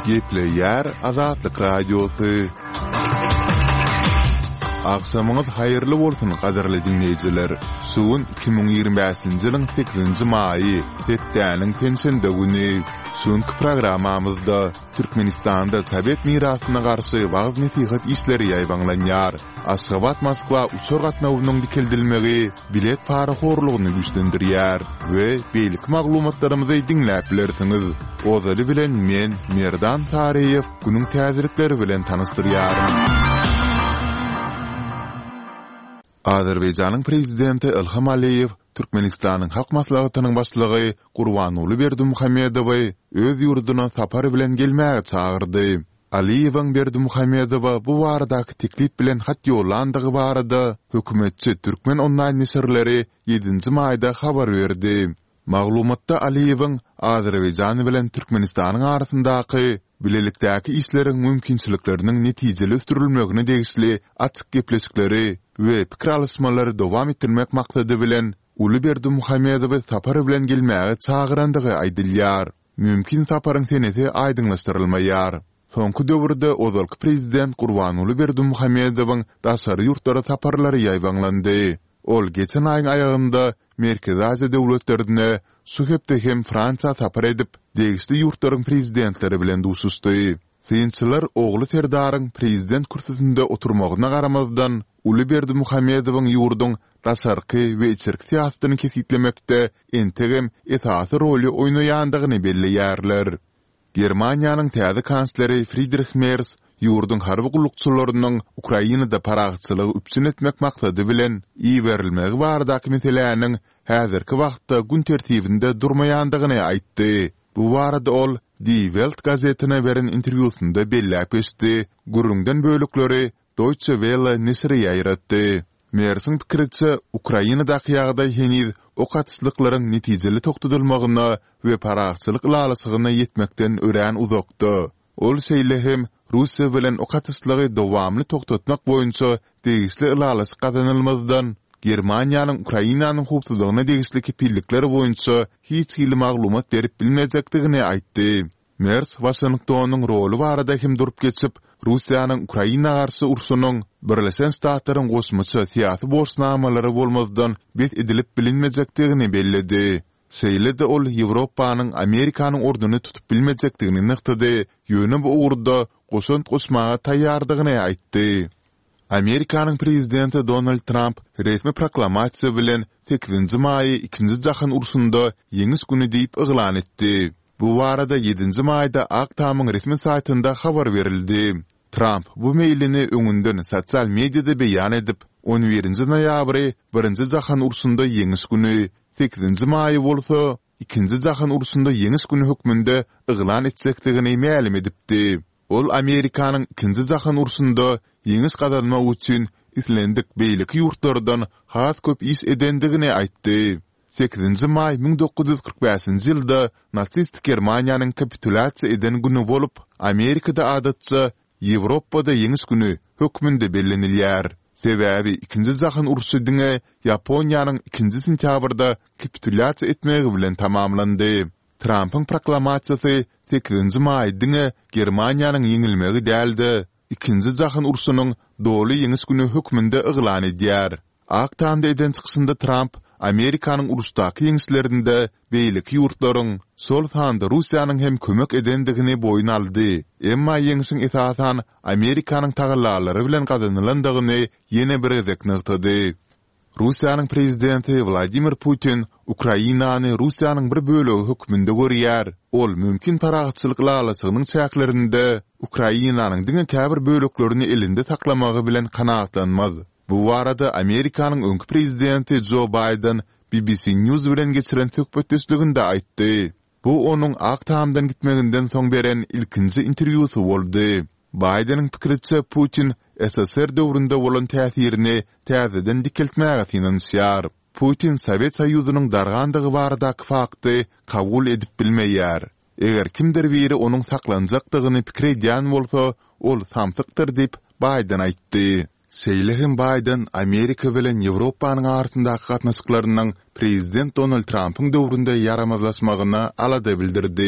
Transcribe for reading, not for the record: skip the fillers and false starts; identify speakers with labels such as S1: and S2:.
S1: Gepleyer Azatlyk Radiosu. Akşamınız hayırlı bolsun qadarly dinleyijiler. Suwun 2025-nji ýylyň 8-nji maýy, Hepdäniň pensiyende güni. Suwunky programmamyzda Türkmenistanda Sovet mirasyna garşy wagt netihat işleri ýaýbanlanýar. Aşgabat Moskwa uçur gatnawynyň dikildilmegi bilet paraxorlugyny güýçlendirýär we beýlik maglumatlarymyzy dinläp bilersiňiz. Ozaly bilen men Merdan Tariýew günüň täzirikleri bilen tanystyrýarym. Azerbaýjanyň prezidenti Ilham Aliýew Türkmenistanyň halk maslahatynyň başlygy Gurbanuly Berdimuhammedowy öz ýurduna sapar bilen gelmäge çagyrdy. Aliýewiň Berdimuhammedowa bu baradaky teklip bilen hat ýollandygy barada hökümetçi Türkmen online nesirleri 7-nji maýda habar berdi. Maglumatda Aliýewiň Azerbaýjan bilen Türkmenistanyň arasyndaky bilelikdäki işleriň mümkinçilikleriniň netijeli ötürilmegine degişli açyk gepleşikleri we pikir alysmalary dowam etdirmek maksady bilen Uly Berdimuhammedowy sapar bilen gelmäge çagyrandygy aýdylýar. Mümkin saparyň seneti aýdyňlaşdyrylmaýar. Soňky döwürde ozalky prezident Gurbanuly Berdimuhammedowyň daşary ýurtlara saparlary ýaýbanlandy. Ol geçen aýyň aýagynda Merkezi Aziýa döwletlerine Suhepde hem Fransa sapar edip degişli ýurtlaryň prezidentleri bilen duşuşdy. Synçylar ogly Serdaryň prezident kürsüsinde oturmagyna garamazdan Uly Berdimuhammedowyň ýurduň daşarky we içerki siýasatyny kesitlemekde entegem esasy roly oýnaýandygyny belleýärler. Germaniýanyň täze kansleri Friedrich Merz ýurdun harby gullukçylarynyň Ukrainada paragçylygy üpsün etmek maksady bilen iýerilmegi baradaky meselelerini häzirki wagtda gün tertibinde durmaýandygyny aýtdy. Bu barada ol Die Welt gazetine beren interwýusynda belläp geçdi. Gurrundan bölükleri Deutsche Welle nesiri ýaýratdy. Mersiň pikiriçe Ukrainadaky ýagdaý heniz o gatslyklaryň netijeli tokdudylmagyna we paragçylyk lalasygyna ýetmekden örän uzakdy. Ol şeýle Russiýa bilen o gatslygy dowamly tokdatmak boýunça degişli lalasy gazanylmazdan Germaniýanyň Ukrainanyň hukuklygyna degişli kepillikleri boýunça hiç hili maglumat berip bilmejekdigini aýtdy. Merz Washingtonyň roly barada hem durup geçip Russiýanyň Ukraina garşy urşunyň Birleşen Ştatlaryň goşmaçy siýasy borçnamalary bolmazdan bet edilip bilinmejekdigini belledi. Seýlede ol Ýewropanyň Amerikanyň orduny tutup bilmejekdigini nykdydy. Ýöne bu urda goşunt goşmaga taýýardygyny aýtdy. Amerikanyň prezidenti Donald Trump resmi proklamasiýa bilen 8-nji maýy 2-nji jahan urşunda ýeňis güni diýip yglan etdi. Bu barada 7-nji maýda Aktamyň resmi saýtynda habar berildi. Trump bu meýlini öňünden sosial mediada beýan edip 11-nji noýabry 1-nji jahan urşunda ýeňis güni, 8-nji maýy bolsa 2-nji jahan urşunda ýeňis güni hökmünde yglan etsekdigini ma'lum edipdi. Ol Amerikanyň 2-nji jahan urşunda ýeňis gazanmak üçin islendik beýlik ýurtlardan has köp iş edendigini aýtdy. 8-nji maý 1945-nji ýylda natsistik Germaniýanyň kapitulasiýa eden güni bolup, Amerikada adatça Ýewropada ýeňis güni hökmünde bellenilýär. Sebäbi 2-nji jahan urşy diňe Yaponiýanyň 2-nji sentýabrda kapitulasiýa etmegi bilen tamamlandy. Trumpyň proklamasiýasy 8-nji maý diňe Germaniýanyň ýeňilmegi däldi. 2-nji jahan urşunyň doly ýeňis güni hökmünde yglan edýär. Aktamda eden çykyşynda Trump Amerikanyň uruşdaky ýeňislerinde beýlik ýurtlaryň sol sanda Russiýanyň hem kömek edendigini boýun aldy. Emma ýeňisiň esasan Amerikanyň tagallalary bilen gazanylandygyny ýene bir gezek nykdy. Russiýanyň prezidenti Vladimir Putin Ukrainany Russiýanyň bir bölegi hökmünde görýär. Ol mümkin paragçylyk lalasygynyň çäklerinde Ukrainanyň diňe käbir böleklerini elinde taklamagy bilen kanaatlanmaz. Bu barada Amerikanyň öňkü prezidenti Joe Biden BBC News bilen geçiren söhbetdeşliginde aýtdy. Bu onuň Aktamdan gitmeginden soň beren ilkinji interwýusy boldy. Biden'in pikiriçe Putin SSR döwründe bolan täsirini täzeden dikiltmäge tinanýar. Putin Sovet Soýuzynyň dargandygy baradaky fakty kabul edip bilmeýär. Eger kimdir biri onuň saklanjakdygyny pikir edýän bolsa, ol samsykdyr diýip Biden aýtdy. Seýlehin Biden Amerika bilen Ýewropanyň arasyndaky gatnaşyklarynyň prezident Donald Trump'yň döwründe yaramazlaşmagyna alada bildirdi.